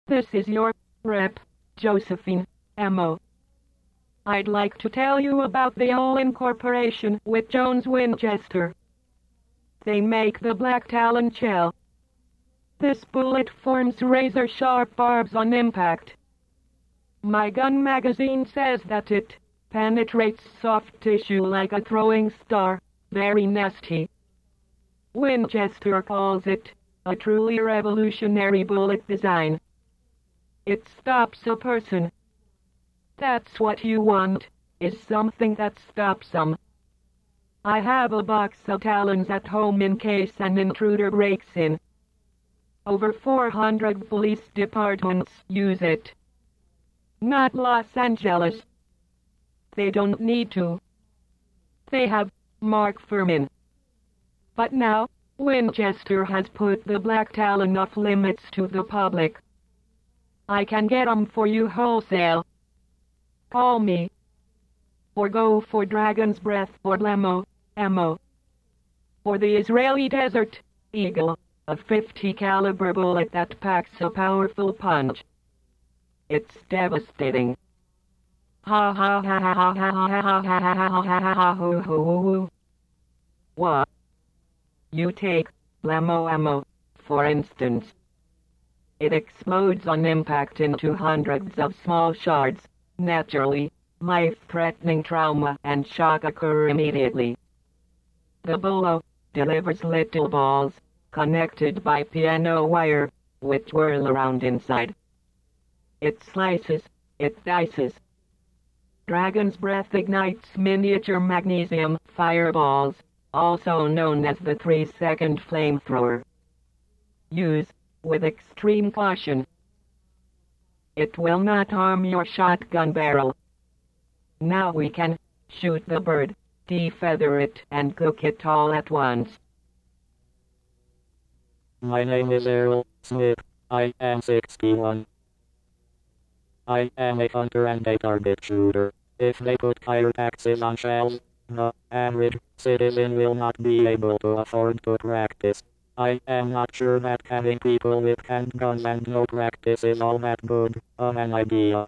This is your rep, Josephine Ammo. I'd like to tell you about the all-in corporation with Jones Winchester. They make the Black Talon shell. This bullet forms razor-sharp barbs on impact. My gun magazine says that it penetrates soft tissue like a throwing star, very nasty. Winchester calls it a truly revolutionary bullet design. It stops a person. That's what you want, is something that stops them. I have a box of Talons at home in case an intruder breaks in. Over 400 police departments use it. Not Los Angeles. They don't need to. They have Mark Furman. But now, Winchester has put the Black Talon off limits to the public. I can get 'em for you wholesale. Call me. Or go for Dragon's Breath or Blammo Ammo. Or the Israeli Desert Eagle, a 50 caliber bullet that packs a powerful punch. It's devastating. Ha ha ha ha ha ha ha ha ha ha ha ha ha hoo hoo hoo. What? You take Blammo Ammo, for instance. It explodes on impact into hundreds of small shards. Naturally, life-threatening trauma and shock occur immediately. The bullet delivers little balls, connected by piano wire, which whirl around inside. It slices, it dices. Dragon's Breath ignites miniature magnesium fireballs, also known as the 3-second flamethrower. Use with extreme caution. It will not harm your shotgun barrel. Now we can shoot the bird, defeather it, and cook it all at once. My name is Errol Smith. I am 61. I am a hunter and a target shooter. If they put fire taxes on shells, the average citizen will not be able to afford to practice. I am not sure that having people with handguns and no practice is all that good of an idea.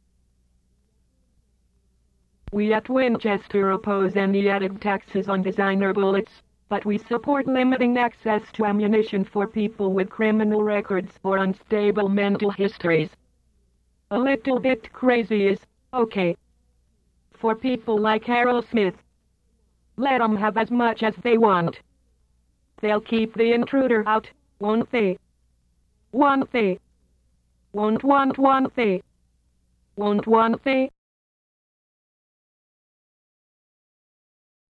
We at Winchester oppose any added taxes on designer bullets, but we support limiting access to ammunition for people with criminal records or unstable mental histories. A little bit crazy is okay. For people like Errol Smith, let 'em have as much as they want. They'll keep the intruder out, won't they? Won't they? Won't they? Won't they?